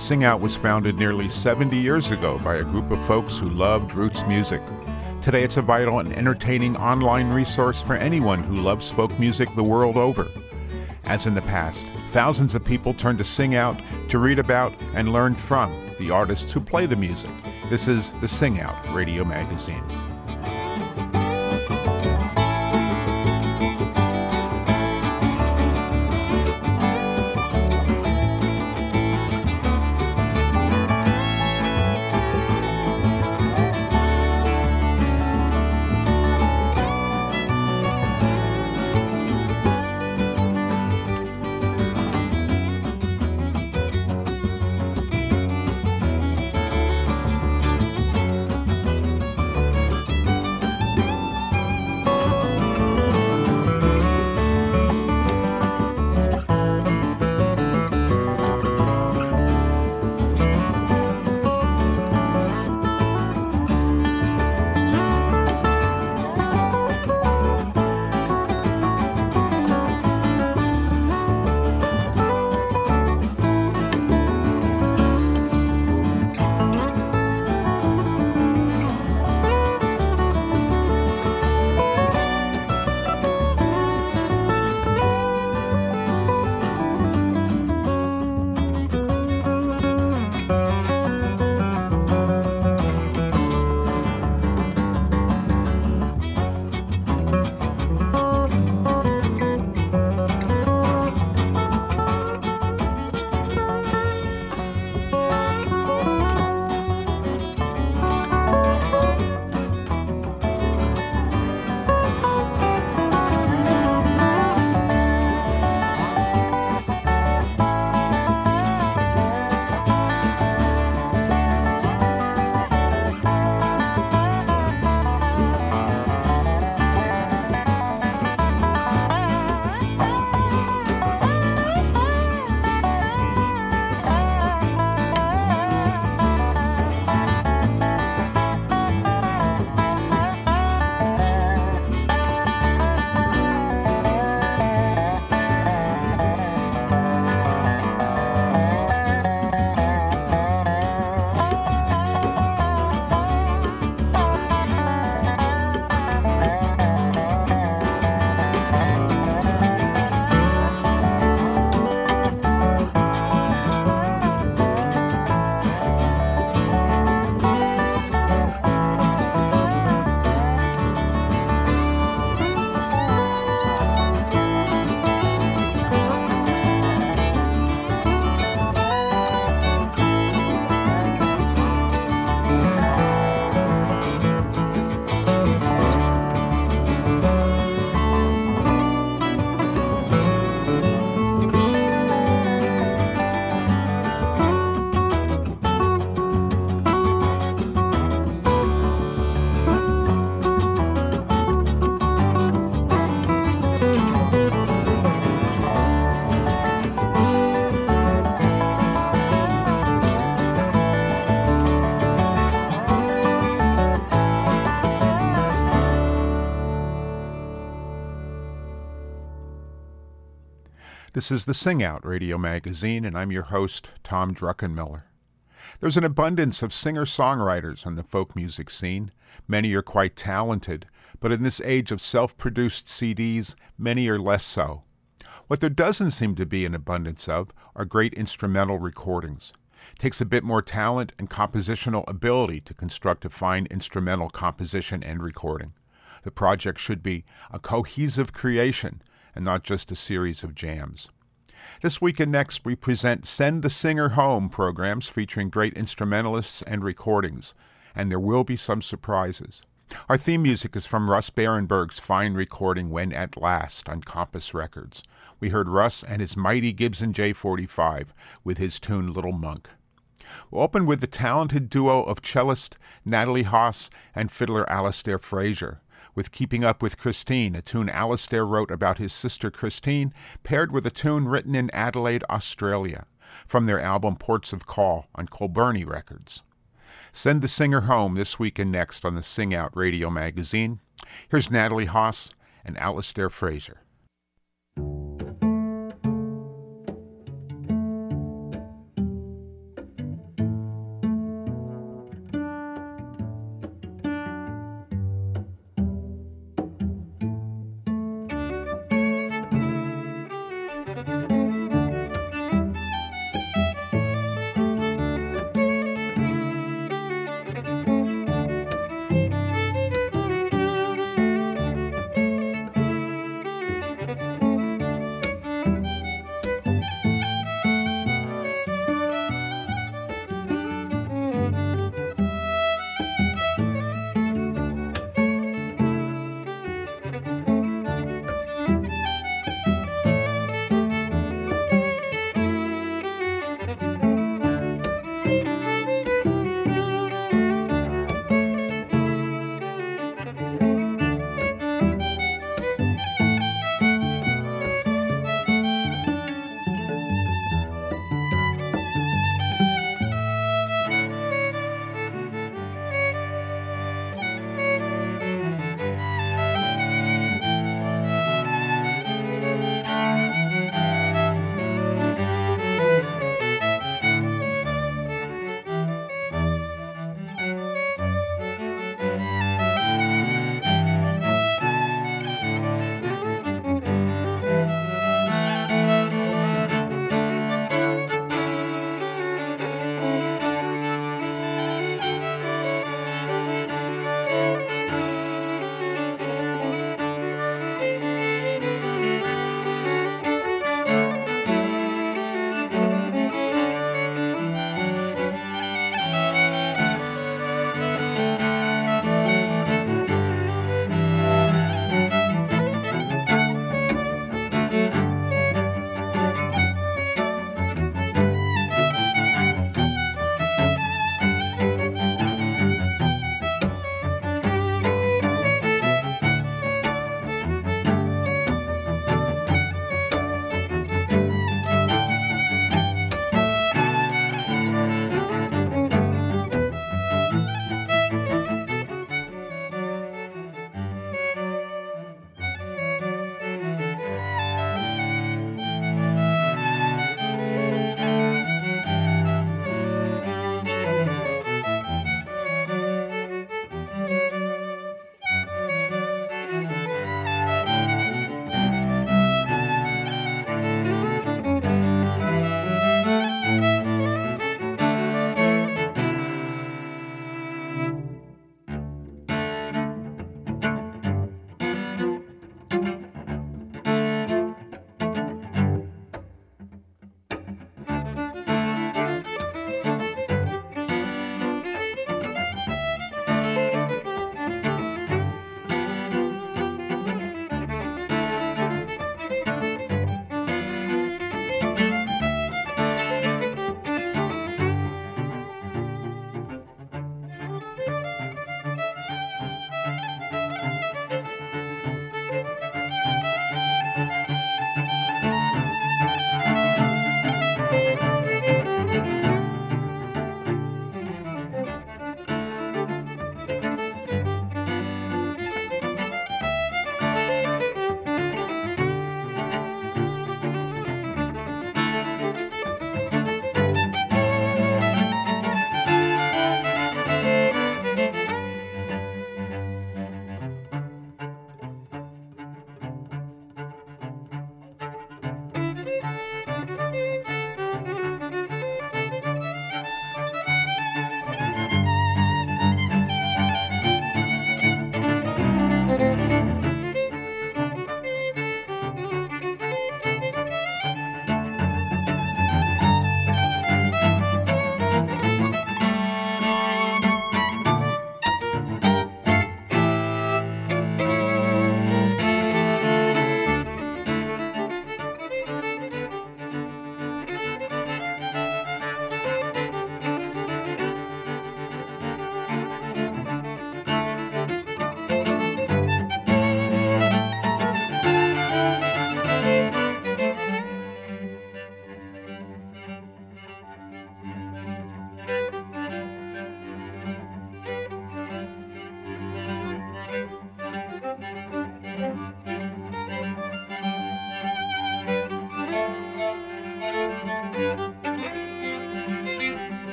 Sing Out was founded nearly 70 years ago by a group of folks who loved roots music. Today it's a vital and entertaining online resource for anyone who loves folk music the world over. As in the past, thousands of people turn to Sing Out to read about and learn from the artists who play the music. This is the Sing Out Radio Magazine. This is the Sing Out Radio Magazine, and I'm your host, Tom Druckenmiller. There's an abundance of singer-songwriters on the folk music scene. Many are quite talented, but in this age of self-produced CDs, many are less so. What there doesn't seem to be an abundance of are great instrumental recordings. It takes a bit more talent and compositional ability to construct a fine instrumental composition and recording. The project should be a cohesive creation and not just a series of jams. This week and next, we present Send the Singer Home programs featuring great instrumentalists and recordings, and there will be some surprises. Our theme music is from Russ Barenberg's fine recording When at Last on Compass Records. We heard Russ and his mighty Gibson J45 with his tune Little Monk. We'll open with the talented duo of cellist Natalie Haas and fiddler Alistair Fraser, with Keeping Up with Christine, a tune Alistair wrote about his sister Christine, paired with a tune written in Adelaide, Australia, from their album Ports of Call on Colburny Records. Send the Singer Home this week and next on the Sing Out Radio Magazine. Here's Natalie Haas and Alistair Fraser.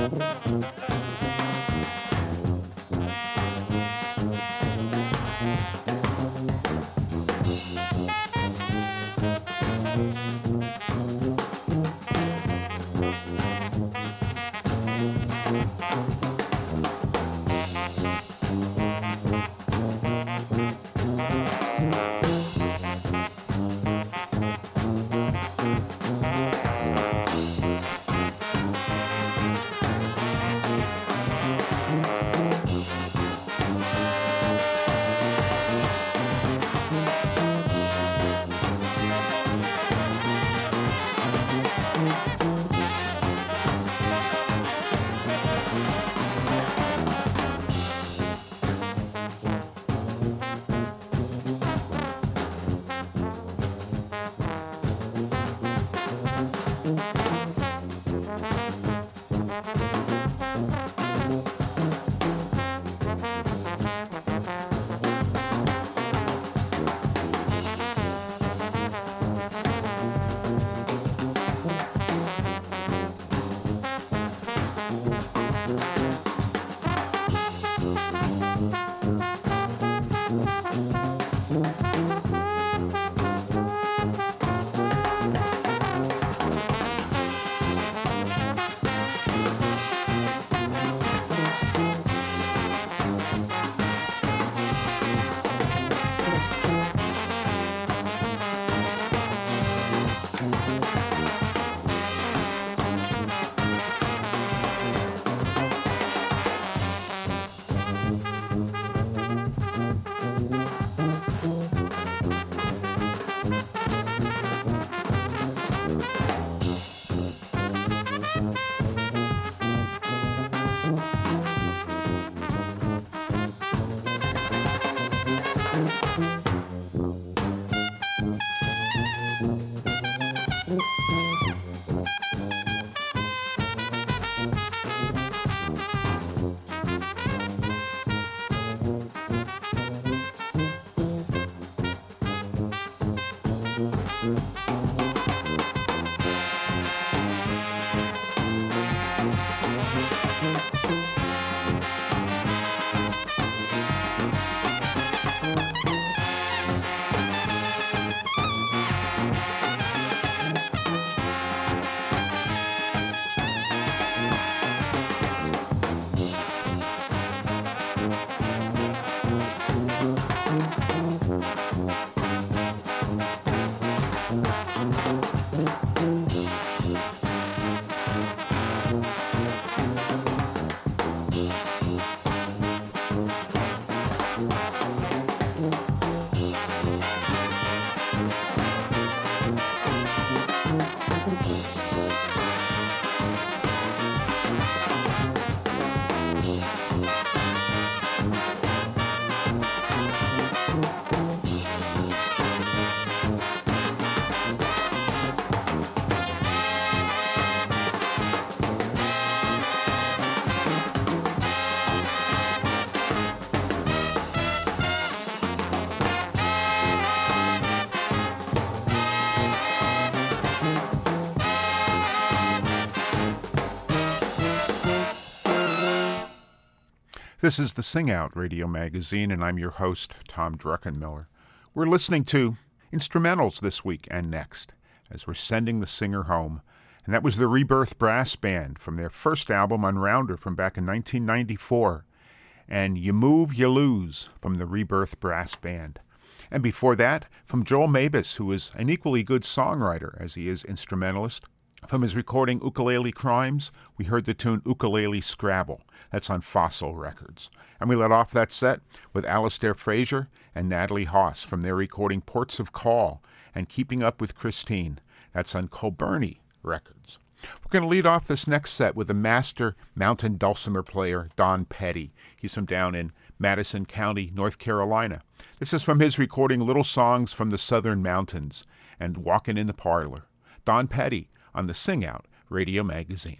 This is the Sing Out Radio Magazine, and I'm your host, Tom Druckenmiller. We're listening to instrumentals this week and next, as we're sending the singer home. And that was the Rebirth Brass Band from their first album, Unrounder, from back in 1994. And You Move, You Lose from the Rebirth Brass Band. And before that, from Joel Mabus, who is an equally good songwriter as he is instrumentalist. From his recording Ukulele Crimes, we heard the tune Ukulele Scrabble. That's on Fossil Records. And we let off that set with Alistair Fraser and Natalie Haas from their recording Ports of Call and Keeping Up with Christine. That's on Colburny Records. We're going to lead off this next set with a master mountain dulcimer player, Don Petty. He's from down in Madison County, North Carolina. This is from his recording Little Songs from the Southern Mountains and Walkin' in the Parlor. Don Petty on the Sing Out Radio Magazine.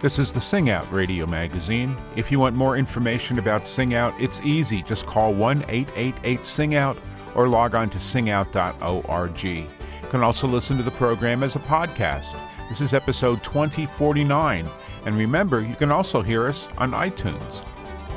This is the Sing Out radio magazine. If you want more information about Sing Out, it's easy. Just call 1-888-SING-OUT or log on to singout.org. You can also listen to the program as a podcast. This is episode 2049. And remember, you can also hear us on iTunes.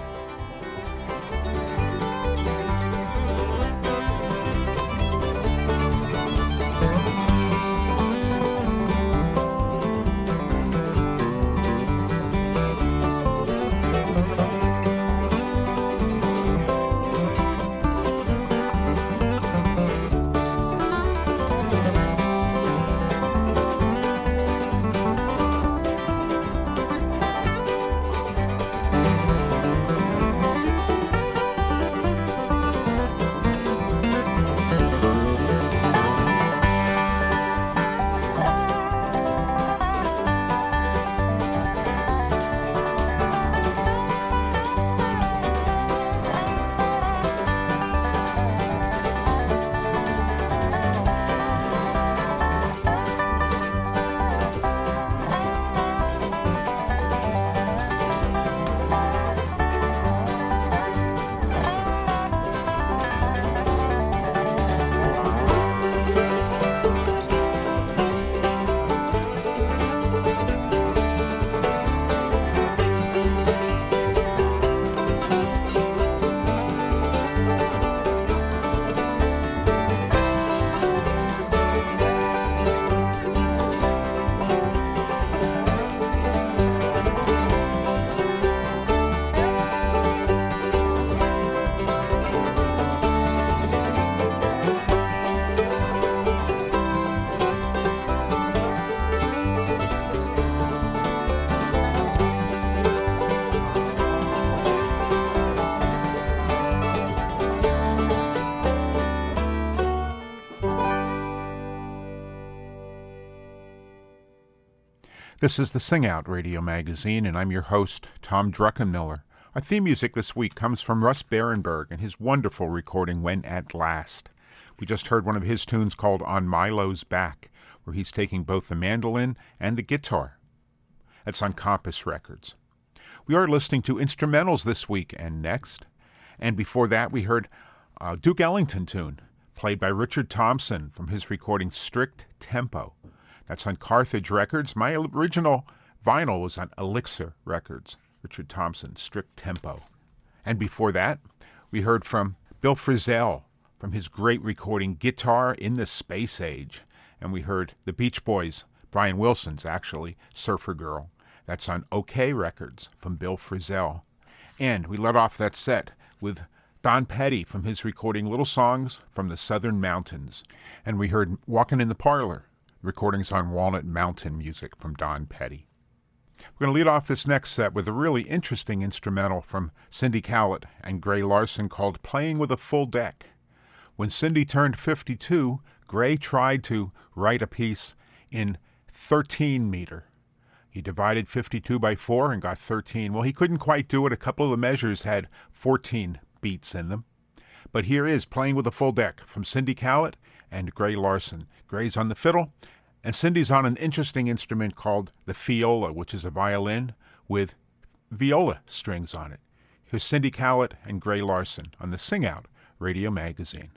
This is the Sing Out radio magazine, and I'm your host, Tom Druckenmiller. Our theme music this week comes from Russ Berenberg and his wonderful recording, When at Last. We just heard one of his tunes called On Milo's Back, where he's taking both the mandolin and the guitar. That's on Compass Records. We are listening to instrumentals this week and next. And before that, we heard a Duke Ellington tune, played by Richard Thompson from his recording Strict Tempo. That's on Carthage Records. My original vinyl was on Elixir Records, Richard Thompson, Strict Tempo. And before that, we heard from Bill Frisell from his great recording Guitar in the Space Age. And we heard the Beach Boys, Brian Wilson's actually, Surfer Girl. That's on OK Records from Bill Frisell. And we let off that set with Don Petty from his recording Little Songs from the Southern Mountains. And we heard Walkin' in the Parlor, recordings on Walnut Mountain music from Don Petty. We're going to lead off this next set with a really interesting instrumental from Cindy Callett and Gray Larson called Playing with a Full Deck. When Cindy turned 52, Gray tried to write a piece in 13 meter. He divided 52 by 4 and got 13. Well, he couldn't quite do it. A couple of the measures had 14 beats in them. But here is Playing with a Full Deck from Cindy Callett and Gray Larson. Gray's on the fiddle, and Cindy's on an interesting instrument called the fiola, which is a violin with viola strings on it. Here's Cindy Callett and Gray Larson on the Sing Out radio magazine.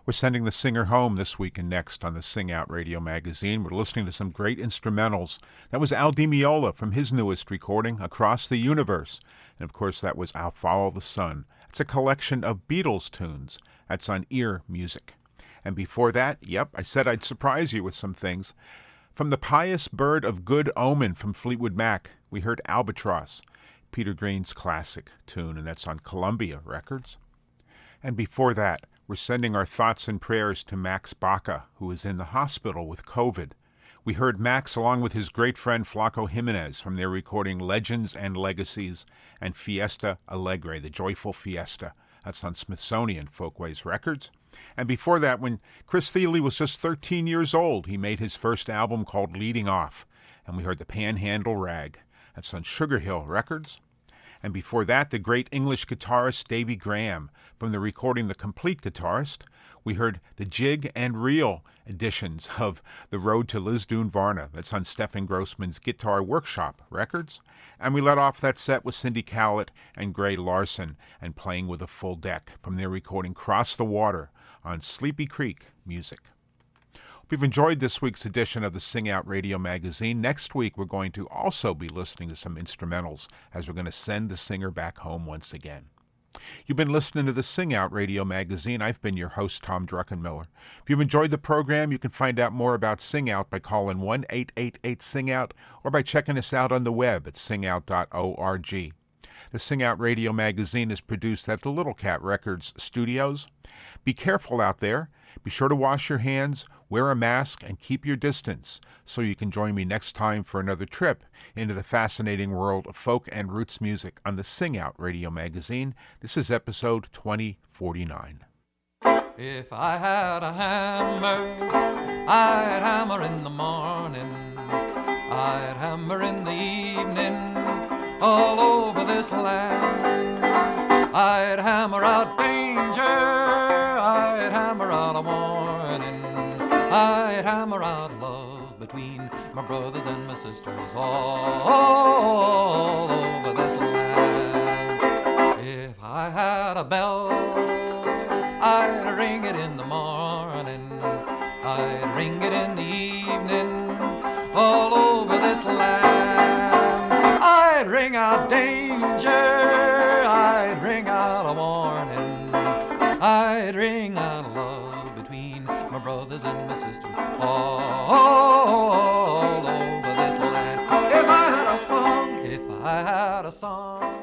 We're sending the singer home this week and next on the Sing Out Radio Magazine. We're listening to some great instrumentals. That was Al Di Meola from his newest recording, Across the Universe. And of course, that was I'll Follow the Sun. It's a collection of Beatles tunes. That's on Ear Music. And before that, yep, I said I'd surprise you with some things. From The Pious Bird of Good Omen from Fleetwood Mac, we heard Albatross, Peter Green's classic tune, and that's on Columbia Records. And before that, we're sending our thoughts and prayers to Max Baca, who is in the hospital with COVID. We heard Max along with his great friend Flaco Jimenez from their recording Legends and Legacies and Fiesta Alegre, the Joyful Fiesta. That's on Smithsonian Folkways Records. And before that, when Chris Thile was just 13 years old, he made his first album called Leading Off, and we heard the Panhandle Rag. That's on Sugar Hill Records. And before that, the great English guitarist Davy Graham from the recording The Complete Guitarist. We heard the jig and reel editions of The Road to Lisdoon Varna. That's on Stephen Grossman's Guitar Workshop Records. And we let off that set with Cindy Cowlett and Gray Larson and Playing with a Full Deck from their recording Cross the Water on Sleepy Creek Music. Hope you've enjoyed this week's edition of the Sing Out Radio Magazine. Next week, we're going to also be listening to some instrumentals as we're going to send the singer back home once again. You've been listening to the Sing Out Radio Magazine. I've been your host, Tom Druckenmiller. If you've enjoyed the program, you can find out more about Sing Out by calling 1-888-SING-OUT or by checking us out on the web at singout.org. The Sing Out Radio Magazine is produced at the Little Cat Records studios. Be careful out there. Be sure to wash your hands, wear a mask, and keep your distance so you can join me next time for another trip into the fascinating world of folk and roots music on the Sing Out Radio Magazine. This is episode 2049. If I had a hammer, I'd hammer in the morning, I'd hammer in the evening, all over this land. I'd hammer out danger, I'd hammer out a warning, I'd hammer out love between my brothers and my sisters all over this land. If I had a bell, I'd ring it in the morning, I'd ring it in the evening, all over this land. I'd ring out danger, I'd ring out a warning, I'd ring out love between my brothers and my sisters all over this land. If I had a song, if I had a song,